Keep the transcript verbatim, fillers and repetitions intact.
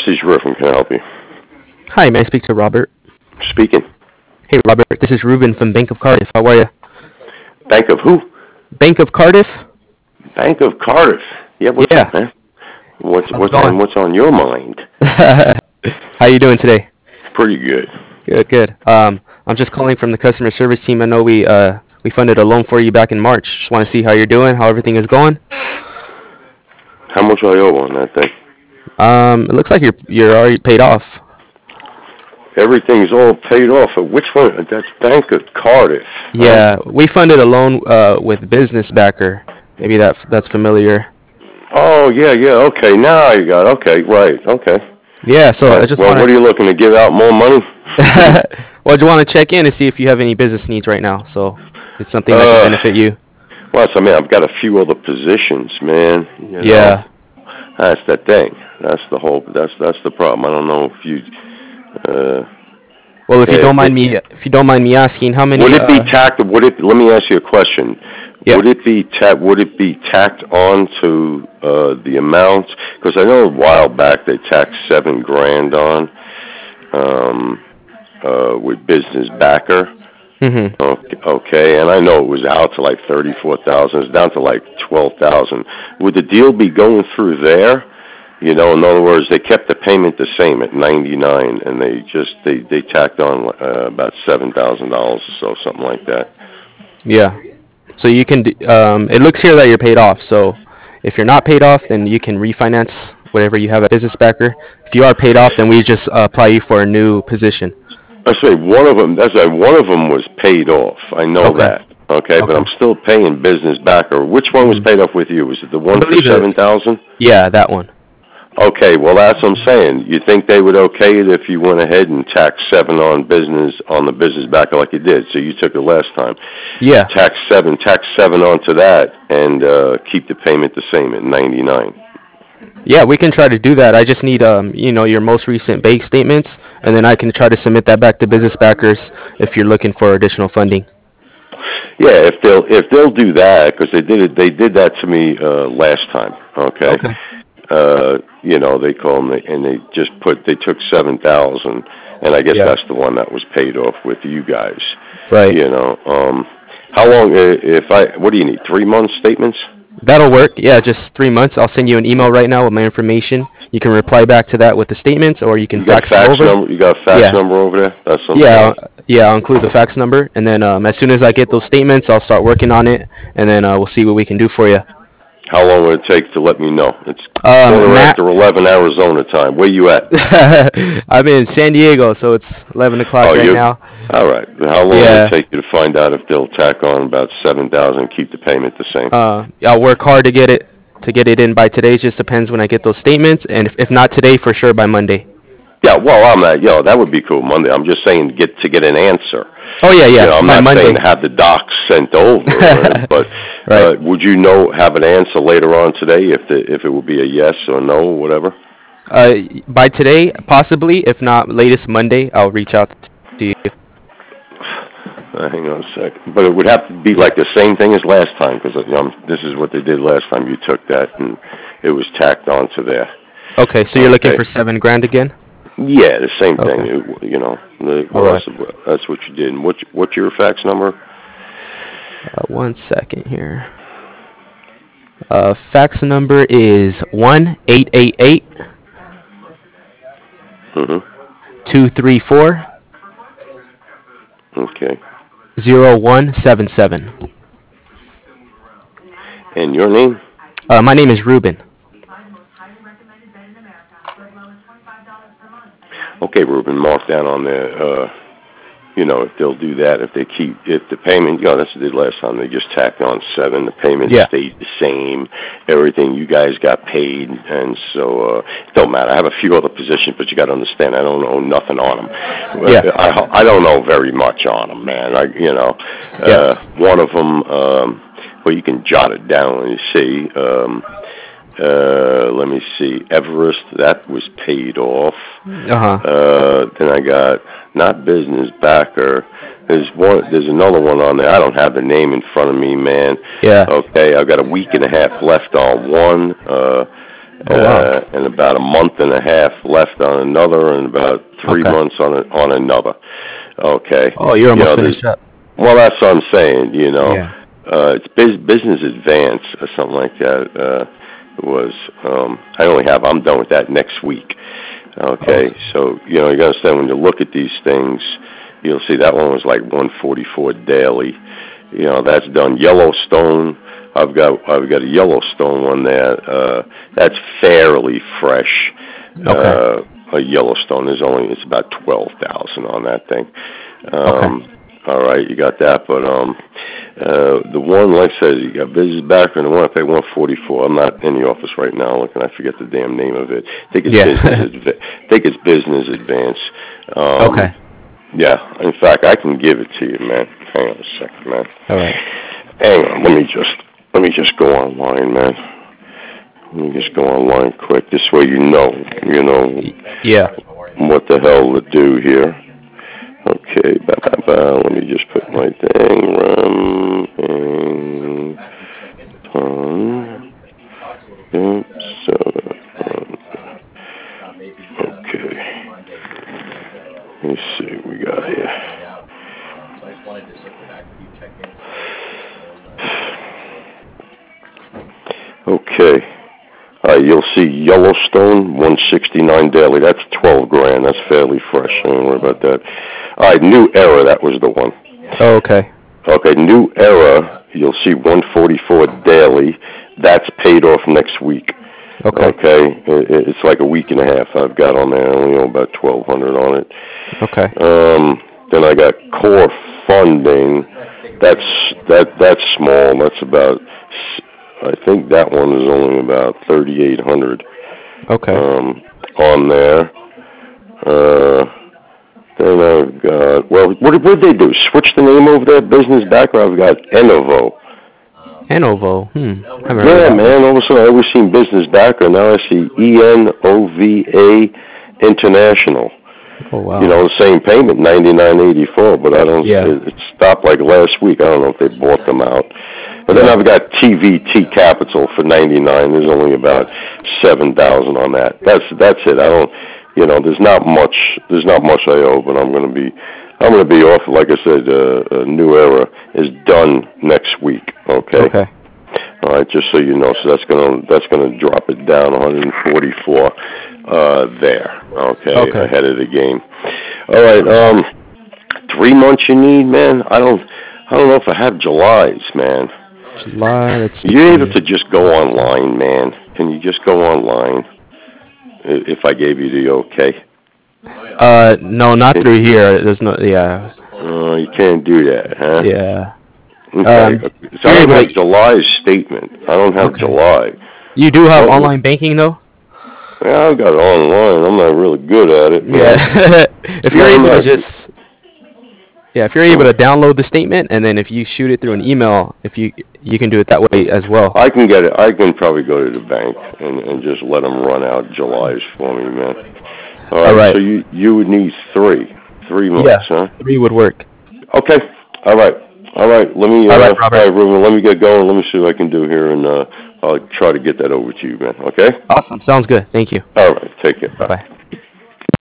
Prestige Roofing, can I help you? Hi, may I speak to Robert? Speaking. Hey, Robert, this is Ruben from Bank of Cardiff. How are you? Bank of who? Bank of Cardiff? Bank of Cardiff. Yeah, what's Yeah. up, man? What's How's it what's on going? what's on your mind? How you doing today? Pretty good. Good, good. Um, I'm just calling from the customer service team. I know we uh we funded a loan for you back in March. Just want to see how you're doing, how everything is going. How much I owe on that thing? Um, it looks like you're you're already paid off. Everything's all paid off. Uh, Which one? That's Bank of Cardiff. Huh? Yeah, we funded a loan uh with Business Backer. Maybe that that's familiar. Oh yeah, yeah. Okay, now I got. Okay, right. Okay. Yeah, so Uh, I just well, want what are to you looking to give out more money? well, I just want to check in and see if you have any business needs right now. So it's something that could Uh, benefit you. well, I mean, I've got a few other positions, man. You know, Yeah. that's the thing. That's the whole. That's that's the problem. I don't know if you. Uh, Well, if you if don't mind it, me, if you don't mind me asking, how would many? it be Uh, tacked? Would it? Let me ask you a question. yeah. Would it be ta- Would it be tacked on to uh, the amount? Because I know a while back they tacked seven grand on um, uh, with business backer. Mhm. Okay, okay, and I know it was out to like thirty-four thousand. It's down to like twelve thousand. Would the deal be going through there? You know, in other words, they kept the payment the same at ninety-nine, and they just they they tacked on uh, about seven thousand dollars or so, something like that. Yeah. So you can. d- Um, it looks here that you're paid off. So if you're not paid off, then you can refinance whatever you have at Business Backer. If you are paid off, then we just uh, apply you for a new position. I say one of them. That's right. One of them was paid off. I know Okay. that. Okay, but Okay. I'm still paying business backer. Which one was Mhm. paid off with you? Was it the I one for believe seven it. thousand? Yeah, that one. Okay, well that's what I'm saying. You think they would okay it if you went ahead and tax seven on business on the business backer like you did? So you took it last time. Yeah. Tax seven, tax seven onto that, and uh, keep the payment the same at ninety nine. Yeah, we can try to do that. I just need um, you know, your most recent bank statements, and then I can try to submit that back to Business Backers if you're looking for additional funding. Yeah, if they'll if they'll do that because they did it, they did that to me uh, last time. Okay, Okay. uh, you know they call them and they just put they took seven thousand, and I guess Yeah. that's the one that was paid off with you guys. Right. You know, um, how long? uh, If I what do you need? Three month statements? That'll work. Yeah, just three months. I'll send you an email right now with my information. You can reply back to that with the statements, or you can You got fax them fax over. number? You got fax Yeah. number over there? That's what I'm Yeah. saying. Yeah. I'll include the fax number, and then um, as soon as I get those statements, I'll start working on it, and then uh, we'll see what we can do for you. How long will it take to let me know? It's Um, quarter Matt, after eleven Arizona time. Where you at? I'm in San Diego, so it's eleven o'clock Oh, right you? now. All right. How long will it Yeah. take you to find out if they'll tack on about seven thousand, keep the payment the same? Uh, I'll work hard to get it to get it in by today. It just depends when I get those statements, and if, if not today, for sure by Monday. Yeah, well, I'm not, you know, that would be cool Monday. I'm just saying to get to get an answer. Oh yeah, You know, yeah, I'm by not saying Monday. to have the docs sent over, but Right. uh, would you know have an answer later on today if the if it would be a yes or no or whatever? Uh, by today, possibly. If not, latest Monday, I'll reach out to you. Uh, hang on a second. But it would have to be like the same thing as last time because um, this is what they did last time. You took that and it was tacked onto there. Okay, so you're looking Okay. for seven grand again? Yeah, the same thing. Okay. It, you know, the, All well, right. that's, that's what you did. And what's what's your fax number? Uh, one second here. Uh, fax number is one eight eight eight Mm-hmm. two three four Okay. zero one seven seven. And your name? Uh, my name is Ruben. Okay, Ruben. Mark down on there. Uh, you know, if they'll do that, if they keep, if the payment, you know, that's what they did last time. They just tacked on seven. The payment Yeah. stayed the same. Everything you guys got paid, and so uh, it don't matter. I have a few other positions, but you got to understand, I don't know nothing on them. Yeah. I I don't know very much on them, man. I you know, Yeah. uh, one of them. Um, well, you can jot it down and you see. Um, uh, let me see. Everest, that was paid off. Uh huh. Uh, then I got not business backer. There's one. There's another one on there. I don't have the name in front of me, man. Yeah. Okay, I've got a week and a half left on one. Uh, Oh wow. uh, and about a month and a half left on another, and about three Okay. months on a, on another. Okay, Oh, you're you almost know, there's, finished up. well, that's what I'm saying. You know, Yeah. uh, it's bus business advance or something like that. Uh, it was. Um, I only have. I'm done with that next week. Okay, Okay. so you know you got to understand when you look at these things, you'll see that one was like one forty-four daily. You know that's done. Yellowstone, I've got I've got a Yellowstone one there. Uh, that's fairly fresh. Okay. Uh, a Yellowstone is only it's about twelve thousand on that thing. Okay. Um, all right, you got that, but um, uh, the one like I said, you got business background. The one I pay one forty four. I'm not in the office right now. Looking, I forget the damn name of it. I think it's business. Yeah. Adva- I think it's business advance. Um, Okay. yeah. In fact, I can give it to you, man. Hang on a second, man. All right. Hang on. Let me just let me just go online, man. Let me just go online quick. This way, you know, you know Y- Yeah. what the hell to do here. Okay, ba, ba, ba. Let me just put my thing. Rum and ton. Yep, soda. Um, okay. Let me see what we got here. Okay. Uh, you'll see Yellowstone, one sixty-nine daily. That's twelve grand. That's fairly fresh. Don't worry about that. All right, New Era. That was the one. Oh, okay. Okay, New Era. You'll see one forty-four daily. That's paid off next week. Okay. Okay, it, it's like a week and a half I've got on there. I only owe about twelve hundred on it. Okay. Um, then I got core funding. That's that that's small. That's about. I think that one is only about thirty-eight hundred Okay. um, on there. Uh, then I've got. Well, what did what did they do? Switch the name over there? Business background. I've got Enovo. Enovo. Hmm. Haven't heard of Yeah, that one. man. All of a sudden, I always seen business background. Now I see E N O V A International. Oh You wow. know, the same payment, ninety nine eighty four. But I don't. Yeah. It, it stopped like last week. I don't know if they bought them out. And then Yeah. I've got T V T Capital for ninety nine. There's only about seven thousand on that. That's that's it. I don't. You know, there's not much. There's not much I owe, but I'm going to be. I'm going to be off. Like I said, uh, a new era is done next week. Okay. Okay. All right, just so you know, so that's gonna that's gonna drop it down one forty-four uh, there. Okay, Okay. ahead of the game. All right, um, three months you need, man. I don't I don't know if I have July's, man. July. Let's see You're able here. to just go online, man. Can you just go online i- if I gave you the okay? Uh, no, not Can, through here. There's no. Yeah. uh, you can't do that, huh? Yeah. Okay. Um, So I you're don't able have to. July's statement. I don't have Okay. July. You do have What? online banking though. Yeah, I've got it online. I'm not really good at it, Yeah. man. If you're Yeah, I'm able to not. just. Yeah, if you're able to download the statement and then if you shoot it through an email, if you you can do it that way as well. I can get it. I can probably go to the bank and, and just let them run out July's for me, man. All All right. So right. you you would need three, three months, Yeah. huh? Three would work. Okay. All right. All right. Let me. All Uh, right, all Robert. right, Ruben. Let me get going. Let me see what I can do here, and uh, I'll try to get that over to you, man. Okay. Awesome. Sounds good. Thank you. All right. Take care. Bye Bye. bye.